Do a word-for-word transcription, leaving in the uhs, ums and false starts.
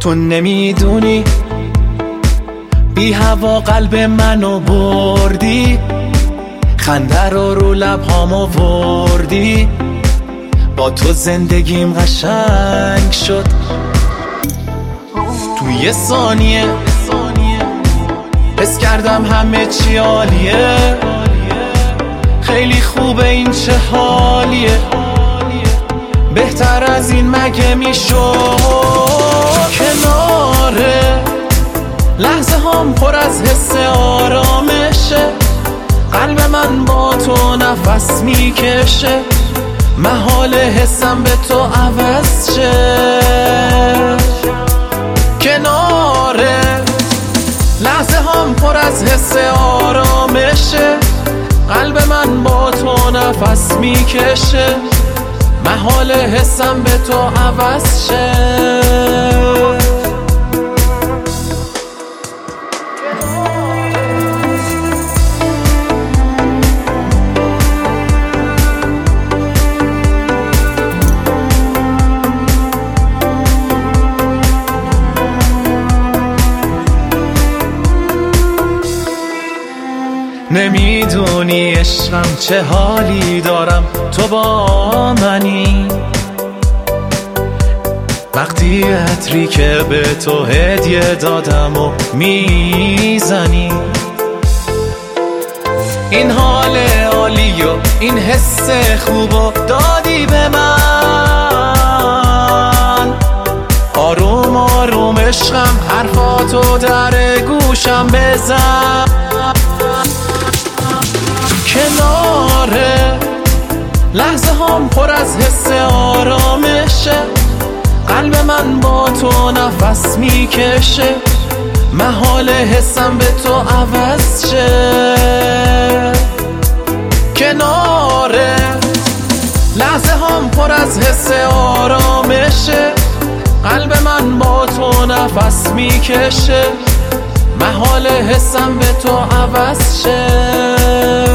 تو نمیدونی بی هوا قلب منو بردی، خنده رو رو لبهامو وردی، با تو زندگیم قشنگ شد. تو یه ثانیه حس کردم همه چی عالیه، خیلی خوبه این چه حالیه، بهتر از این مگه میشد؟ کناره لحظه هم پر از حس آرامشه، قلب من با تو نفس میکشه، محال حسم به تو عوض شه. کناره لحظه هم پر از حس آرامشه، قلب من با تو نفس میکشه، محال حسم به تو عوض شه. نمیدونی عشقم چه حالی دارم تو با منی، وقتی عطری که به تو هدیه دادم و میزنی، این حال عالی و این حس خوب و دادی به من، آروم آروم عشقم حرفاتو در گوشم بزن. کناره لحظه هم پر از حس آرامشه، قلب من با تو نفس میکشه، محال حسم به تو عوض شه. کناره لحظه هم پر از حس آرامشه، قلب من با تو نفس میکشه، محال حسم به تو عوض شه.